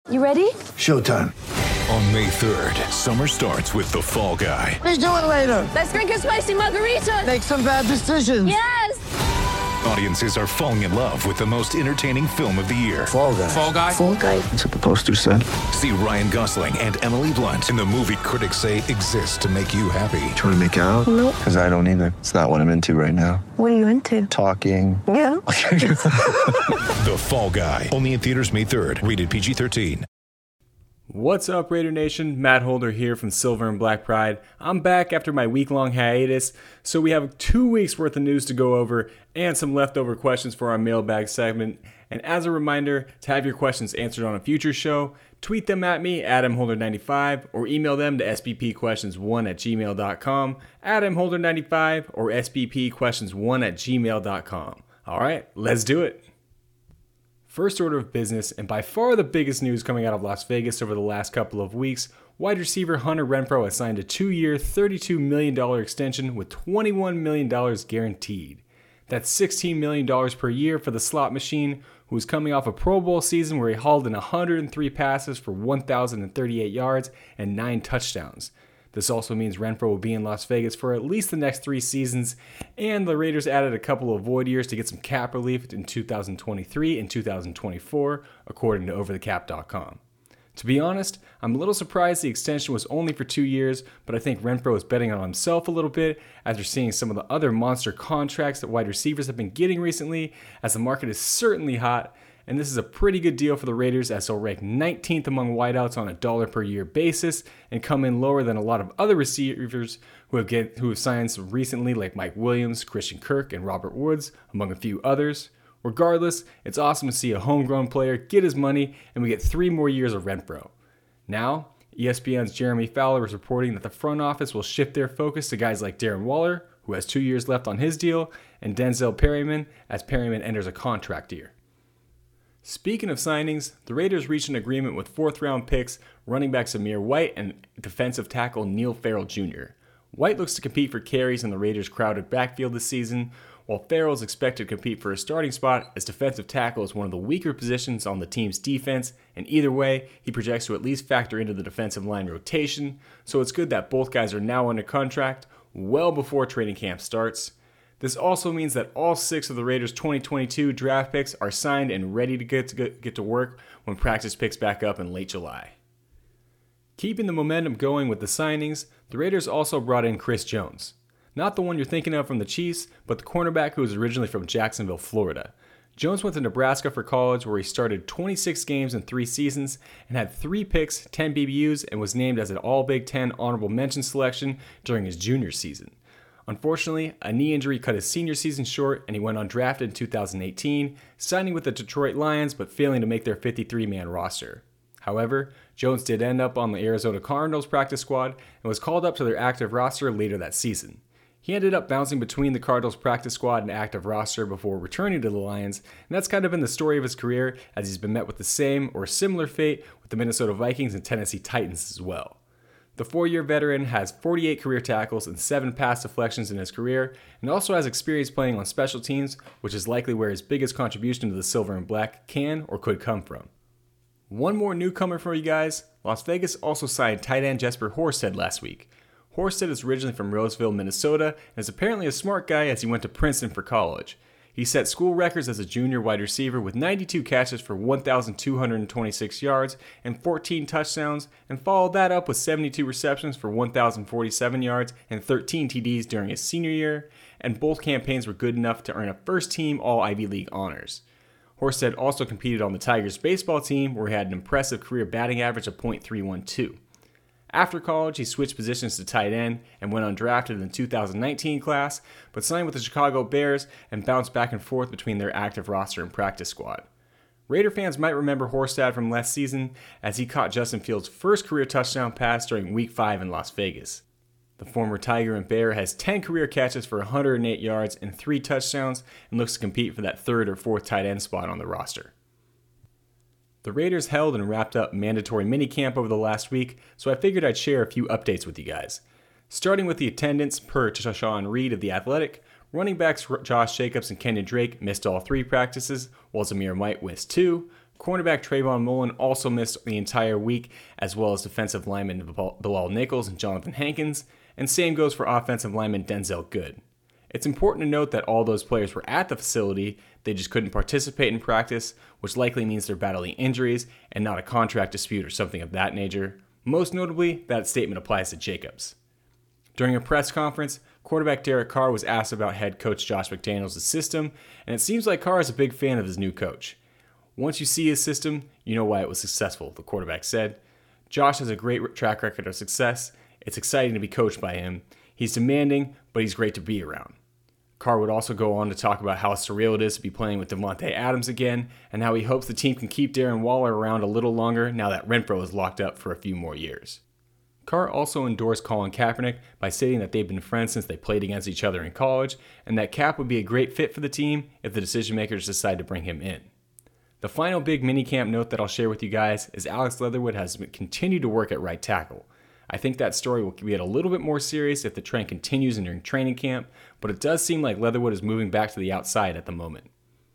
You ready? Showtime. On May 3rd, summer starts with The Fall Guy. Let's do it later. Let's drink a spicy margarita. Make some bad decisions. Yes! Audiences are falling in love with the most entertaining film of the year. Fall Guy. Fall Guy? Fall guy. That's what the poster said. See Ryan Gosling and Emily Blunt in the movie critics say exists to make you happy. Trying to make it out? Nope. Because I don't either. It's not what I'm into right now. What are you into? Talking. Yeah. The Fall Guy. Only in theaters May 3rd. Rated PG-13. What's up, Raider Nation? Matt Holder here from Silver and Black Pride. I'm back after my week-long hiatus, so we have 2 weeks worth of news to go over and some leftover questions for our mailbag segment. And as a reminder, to have your questions answered on a future show, tweet them at me, AdamHolder95, or email them to sbpquestions1@gmail.com, AdamHolder95, or sbpquestions1@gmail.com. All right, let's do it. First order of business, and by far the biggest news coming out of Las Vegas over the last couple of weeks, wide receiver Hunter Renfrow has signed a 2-year, $32 million extension with $21 million guaranteed. That's $16 million per year for the slot machine, who is coming off a Pro Bowl season where he hauled in 103 passes for 1,038 yards and 9 touchdowns. This also means Renfrow will be in Las Vegas for at least the next 3 seasons, and the Raiders added a couple of void years to get some cap relief in 2023 and 2024, according to OverTheCap.com. To be honest, I'm a little surprised the extension was only for 2 years, but I think Renfrow is betting on himself a little bit after seeing some of the other monster contracts that wide receivers have been getting recently, as the market is certainly hot. And this is a pretty good deal for the Raiders, as they'll rank 19th among wideouts on a dollar per year basis and come in lower than a lot of other receivers who have signed recently, like Mike Williams, Christian Kirk, and Robert Woods, among a few others. Regardless, it's awesome to see a homegrown player get his money, and we get 3 more years of Renfrow. Now, ESPN's Jeremy Fowler is reporting that the front office will shift their focus to guys like Darren Waller, who has 2 years left on his deal, and Denzel Perryman, as Perryman enters a contract year. Speaking of signings, the Raiders reached an agreement with 4th-round picks running back Zamir White and defensive tackle Neil Farrell Jr. White looks to compete for carries in the Raiders' crowded backfield this season, while Farrell is expected to compete for a starting spot, as defensive tackle is one of the weaker positions on the team's defense, and either way, he projects to at least factor into the defensive line rotation, so it's good that both guys are now under contract well before training camp starts. This also means that all 6 of the Raiders' 2022 draft picks are signed and ready to get to work when practice picks back up in late July. Keeping the momentum going with the signings, the Raiders also brought in Chris Jones. Not the one you're thinking of from the Chiefs, but the cornerback who was originally from Jacksonville, Florida. Jones went to Nebraska for college, where he started 26 games in 3 seasons and had 3 picks, 10 BBUs, and was named as an All-Big Ten honorable mention selection during his junior season. Unfortunately, a knee injury cut his senior season short, and he went undrafted in 2018, signing with the Detroit Lions but failing to make their 53-man roster. However, Jones did end up on the Arizona Cardinals practice squad and was called up to their active roster later that season. He ended up bouncing between the Cardinals practice squad and active roster before returning to the Lions, and that's kind of been the story of his career, as he's been met with the same or similar fate with the Minnesota Vikings and Tennessee Titans as well. The 4-year veteran has 48 career tackles and 7 pass deflections in his career, and also has experience playing on special teams, which is likely where his biggest contribution to the Silver and Black can or could come from. One more newcomer for you guys. Las Vegas also signed tight end Jesper Horsted last week. Horsted is originally from Roseville, Minnesota, and is apparently a smart guy as he went to Princeton for college. He set school records as a junior wide receiver with 92 catches for 1,226 yards and 14 touchdowns, and followed that up with 72 receptions for 1,047 yards and 13 TDs during his senior year, and both campaigns were good enough to earn a first-team All-Ivy League honors. Horsted also competed on the Tigers baseball team, where he had an impressive career batting average of .312. After college, he switched positions to tight end and went undrafted in the 2019 class, but signed with the Chicago Bears and bounced back and forth between their active roster and practice squad. Raider fans might remember Horsted from last season, as he caught Justin Fields' first career touchdown pass during Week 5 in Las Vegas. The former Tiger and Bear has 10 career catches for 108 yards and 3 touchdowns, and looks to compete for that 3rd or 4th tight end spot on the roster. The Raiders held and wrapped up mandatory minicamp over the last week, so I figured I'd share a few updates with you guys. Starting with the attendance, per Tashawn Reed of The Athletic, running backs Josh Jacobs and Kenyon Drake missed all 3 practices, while Zamir White missed 2. Cornerback Trayvon Mullen also missed the entire week, as well as defensive linemen Bilal Nichols and Jonathan Hankins, and same goes for offensive lineman Denzel Good. It's important to note that all those players were at the facility, they just couldn't participate in practice, which likely means they're battling injuries and not a contract dispute or something of that nature. Most notably, that statement applies to Jacobs. During a press conference, quarterback Derek Carr was asked about head coach Josh McDaniels' system, and it seems like Carr is a big fan of his new coach. Once you see his system, you know why it was successful, the quarterback said. Josh has a great track record of success. It's exciting to be coached by him. He's demanding, but he's great to be around. Carr would also go on to talk about how surreal it is to be playing with Davante Adams again, and how he hopes the team can keep Darren Waller around a little longer now that Renfrow is locked up for a few more years. Carr also endorsed Colin Kaepernick by stating that they've been friends since they played against each other in college, and that Cap would be a great fit for the team if the decision makers decide to bring him in. The final big minicamp note that I'll share with you guys is Alex Leatherwood has continued to work at right tackle. I think that story will get a little bit more serious if the trend continues during training camp, but it does seem like Leatherwood is moving back to the outside at the moment.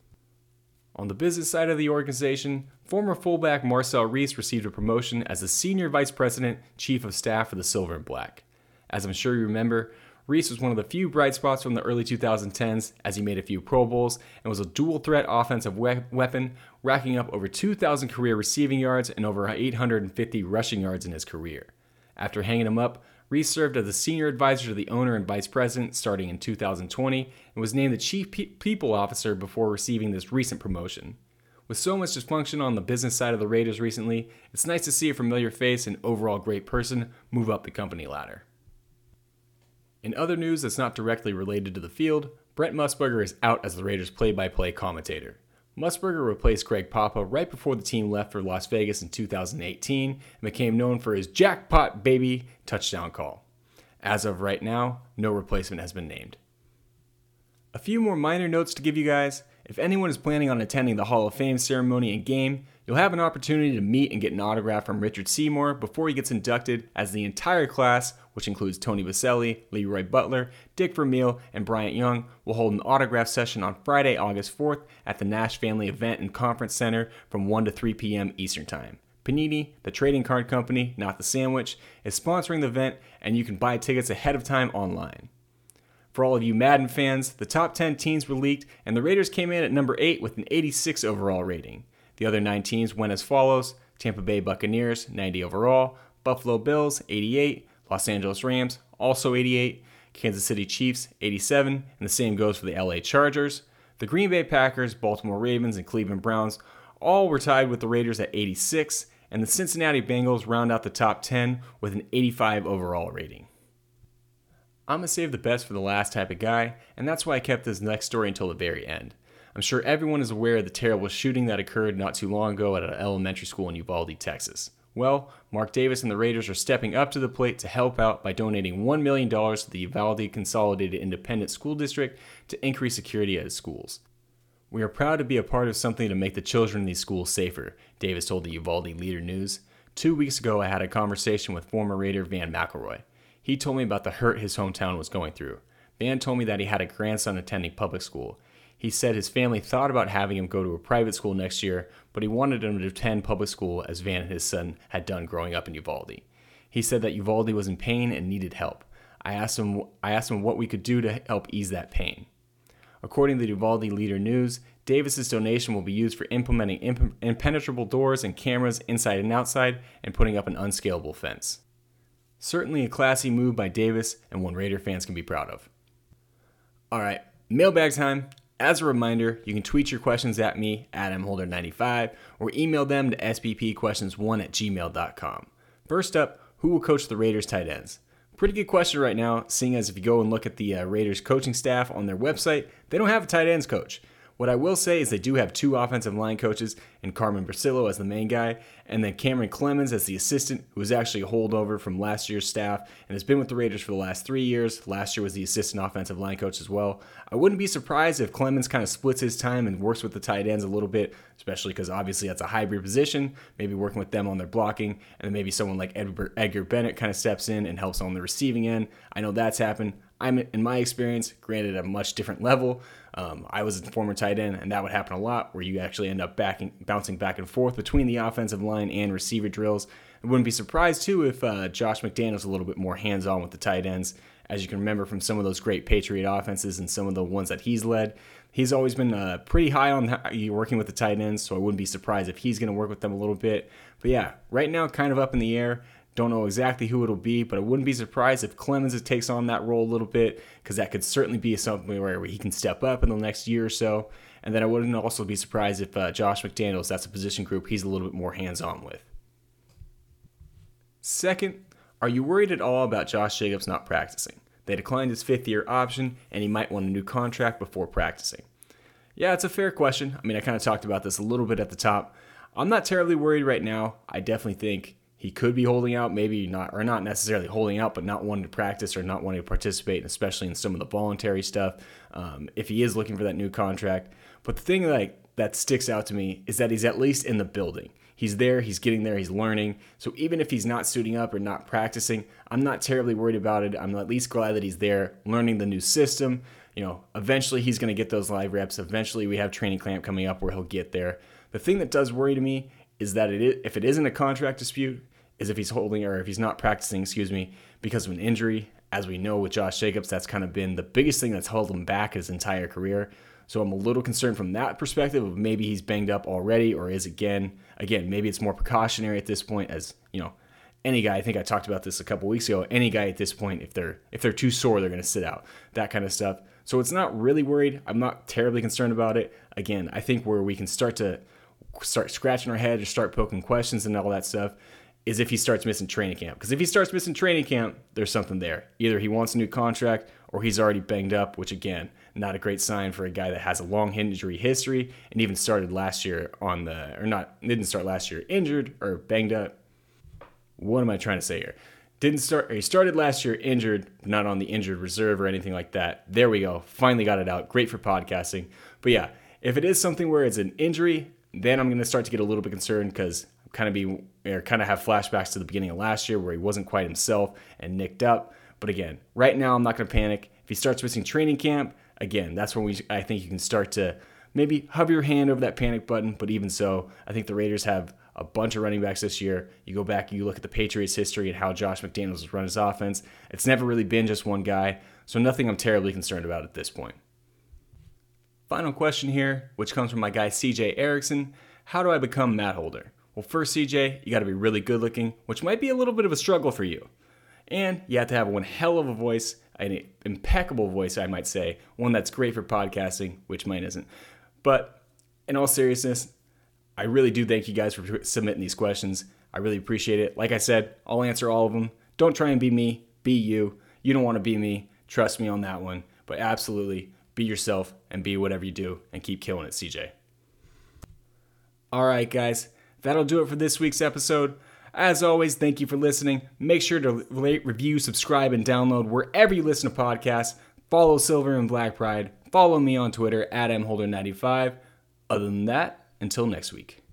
On the business side of the organization, former fullback Marcel Reese received a promotion as the Senior Vice President, Chief of Staff for the Silver and Black. As I'm sure you remember, Reese was one of the few bright spots from the early 2010s as he made a few Pro Bowls and was a dual-threat offensive weapon, racking up over 2,000 career receiving yards and over 850 rushing yards in his career. After hanging him up, Reese served as a senior advisor to the owner and vice president starting in 2020 and was named the chief people officer before receiving this recent promotion. With so much dysfunction on the business side of the Raiders recently, it's nice to see a familiar face and overall great person move up the company ladder. In other news that's not directly related to the field, Brent Musburger is out as the Raiders play-by-play commentator. Musburger replaced Greg Papa right before the team left for Las Vegas in 2018 and became known for his jackpot baby touchdown call. As of right now, no replacement has been named. A few more minor notes to give you guys. If anyone is planning on attending the Hall of Fame ceremony and game, you'll have an opportunity to meet and get an autograph from Richard Seymour before he gets inducted, as the entire class, which includes Tony Vaselli, Leroy Butler, Dick Vermeil, and Bryant Young, will hold an autograph session on Friday, August 4th at the Nash Family Event and Conference Center from 1 to 3 p.m. Eastern Time. Panini, the trading card company, not the sandwich, is sponsoring the event, and you can buy tickets ahead of time online. For all of you Madden fans, the top 10 teams were leaked, and the Raiders came in at number 8 with an 86 overall rating. The other 9 teams went as follows: Tampa Bay Buccaneers, 90 overall, Buffalo Bills, 88, Los Angeles Rams, also 88, Kansas City Chiefs, 87, and the same goes for the LA Chargers. The Green Bay Packers, Baltimore Ravens, and Cleveland Browns all were tied with the Raiders at 86, and the Cincinnati Bengals round out the top 10 with an 85 overall rating. I'm going to save the best for the last type of guy, and that's why I kept this next story until the very end. I'm sure everyone is aware of the terrible shooting that occurred not too long ago at an elementary school in Uvalde, Texas. Well, Mark Davis and the Raiders are stepping up to the plate to help out by donating $1 million to the Uvalde Consolidated Independent School District to increase security at his schools. We are proud to be a part of something to make the children in these schools safer, Davis told the Uvalde Leader News. 2 weeks ago, I had a conversation with former Raider Van McElroy. He told me about the hurt his hometown was going through. Van told me that he had a grandson attending public school. He said his family thought about having him go to a private school next year, but he wanted him to attend public school as Van and his son had done growing up in Uvalde. He said that Uvalde was in pain and needed help. I asked him what we could do to help ease that pain. According to the Uvalde Leader News, Davis's donation will be used for implementing impenetrable doors and cameras inside and outside and putting up an unscalable fence. Certainly a classy move by Davis and one Raider fans can be proud of. Alright, mailbag time. As a reminder, you can tweet your questions at me, at mholder95, or email them to sppquestions1@gmail.com. First up, who will coach the Raiders tight ends? Pretty good question right now, seeing as if you go and look at the Raiders coaching staff on their website, they don't have a tight ends coach. What I will say is they do have 2 offensive line coaches, and Carmen Brasillo as the main guy, and then Cameron Clemens as the assistant, who is actually a holdover from last year's staff and has been with the Raiders for the last 3 years. Last year was the assistant offensive line coach as well. I wouldn't be surprised if Clemens kind of splits his time and works with the tight ends a little bit, especially because obviously that's a hybrid position, maybe working with them on their blocking, and then maybe someone like Edgar Bennett kind of steps in and helps on the receiving end. I know that's happened. I'm, in my experience, granted at a much different level. I was a former tight end, and that would happen a lot, where you actually end up bouncing back and forth between the offensive line and receiver drills. I wouldn't be surprised, too, if Josh McDaniels a little bit more hands-on with the tight ends. As you can remember from some of those great Patriot offenses and some of the ones that he's led, he's always been pretty high on working with the tight ends, so I wouldn't be surprised if he's going to work with them a little bit. But yeah, right now, kind of up in the air. Don't know exactly who it'll be, but I wouldn't be surprised if Clemens takes on that role a little bit, because that could certainly be something where he can step up in the next year or so. And then I wouldn't also be surprised if Josh McDaniels, that's a position group he's a little bit more hands-on with. Second, are you worried at all about Josh Jacobs not practicing? They declined his 5th-year option, and he might want a new contract before practicing. Yeah, it's a fair question. I mean, I kind of talked about this a little bit at the top. I'm not terribly worried right now. I definitely think he could be holding out, maybe not, or not necessarily holding out, but not wanting to practice or not wanting to participate, especially in some of the voluntary stuff, if he is looking for that new contract. But the thing that sticks out to me is that he's at least in the building. He's there, he's getting there, he's learning. So even if he's not suiting up or not practicing, I'm not terribly worried about it. I'm at least glad that he's there, learning the new system. Eventually he's going to get those live reps. Eventually we have training camp coming up where he'll get there. The thing that does worry to me is that if it isn't a contract dispute, is if he's if he's not practicing, because of an injury. As we know with Josh Jacobs, that's kind of been the biggest thing that's held him back his entire career. So I'm a little concerned from that perspective of maybe he's banged up already, or is again, maybe it's more precautionary at this point, as any guy, I think I talked about this a couple weeks ago, any guy at this point, if they're too sore, they're going to sit out, that kind of stuff. So it's not really worried. I'm not terribly concerned about it. Again, I think where we can start scratching our head or start poking questions and all that stuff is if he starts missing training camp. Because if he starts missing training camp, there's something there. Either he wants a new contract or he's already banged up, which again, not a great sign for a guy that has a long injury history and even started last year didn't start last year injured or banged up. What am I trying to say here? He started last year injured, not on the injured reserve or anything like that. There we go. Finally got it out. Great for podcasting. But yeah, if it is something where it's an injury, then I'm going to start to get a little bit concerned, because kind of have flashbacks to the beginning of last year where he wasn't quite himself and nicked up. But again, right now I'm not going to panic. If he starts missing training camp, again, that's when I think you can start to maybe hover your hand over that panic button. But even so, I think the Raiders have a bunch of running backs this year. You go back, you look at the Patriots' history and how Josh McDaniels has run his offense. It's never really been just one guy, so nothing I'm terribly concerned about at this point. Final question here, which comes from my guy CJ Erickson. How do I become Matt Holder? Well, first, CJ, you got to be really good looking, which might be a little bit of a struggle for you. And you have to have one hell of a voice, an impeccable voice, I might say, one that's great for podcasting, which mine isn't. But in all seriousness, I really do thank you guys for submitting these questions. I really appreciate it. Like I said, I'll answer all of them. Don't try and be me, be you. You don't want to be me. Trust me on that one. But absolutely, be yourself and be whatever you do and keep killing it, CJ. All right, guys. That'll do it for this week's episode. As always, thank you for listening. Make sure to rate, review, subscribe, and download wherever you listen to podcasts. Follow Silver and Black Pride. Follow me on Twitter at mholder95. Other than that, until next week.